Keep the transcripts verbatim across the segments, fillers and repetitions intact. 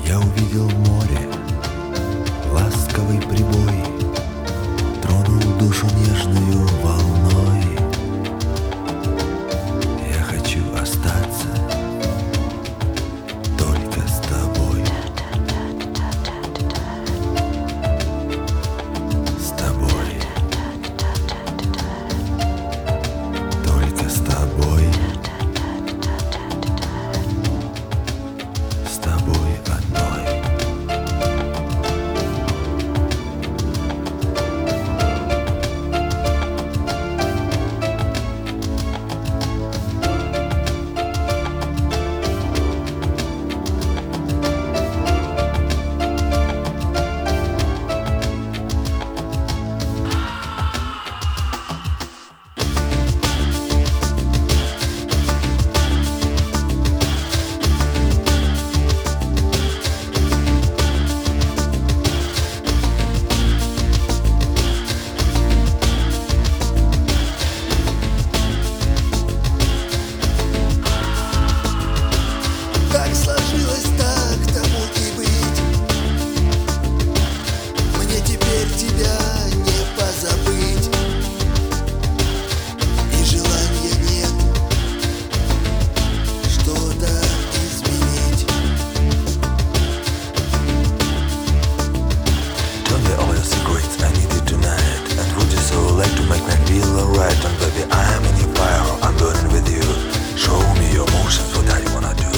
Я увидел море, ласковый прибой тронул душу нежную волной. Я хочу остаться только с тобой. С тобой. Только с тобой. С тобой одной. Как сложилось, так тому и быть. Мне теперь тебя не позабыть, и желания нет что-то изменить. Tell me all your secrets, I need you tonight. And would you so like to make me feel alright? And baby, I'm in your fire, I'm burning with you. Show me your emotions, what I wanna do.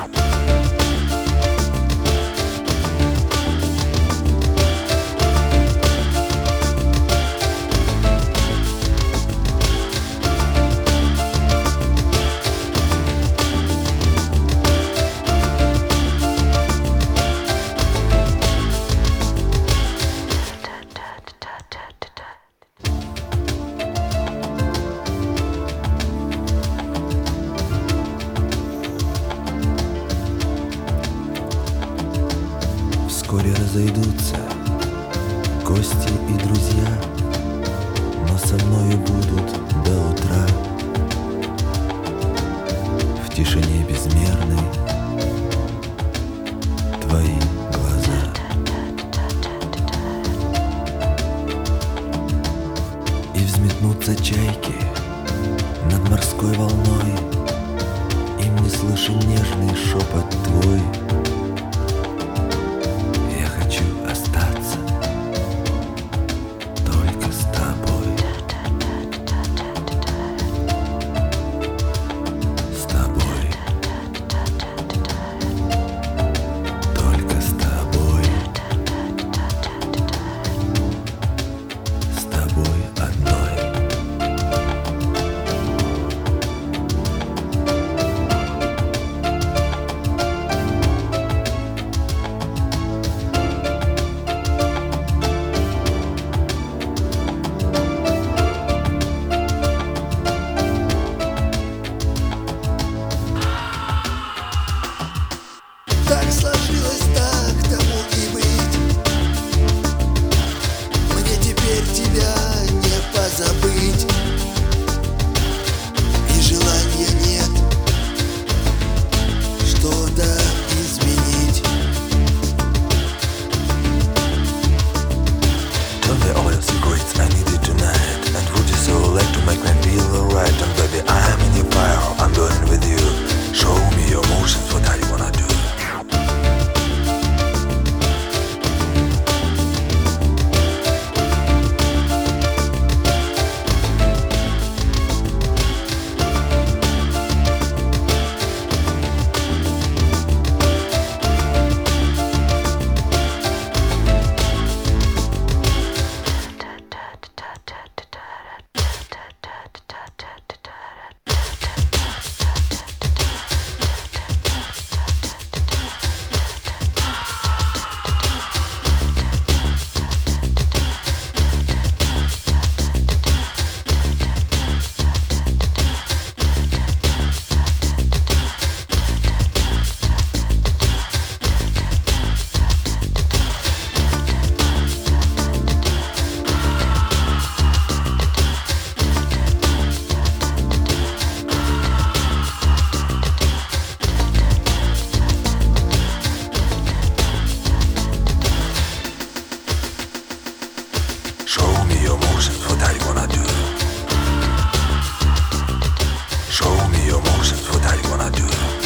Вскоре разойдутся гости и друзья, но со мною будут до утра. В тишине безмерной твои глаза. И взметнутся чайки над морской волной, им не слышен нежный шепот твой. your motions, what are you gonna do?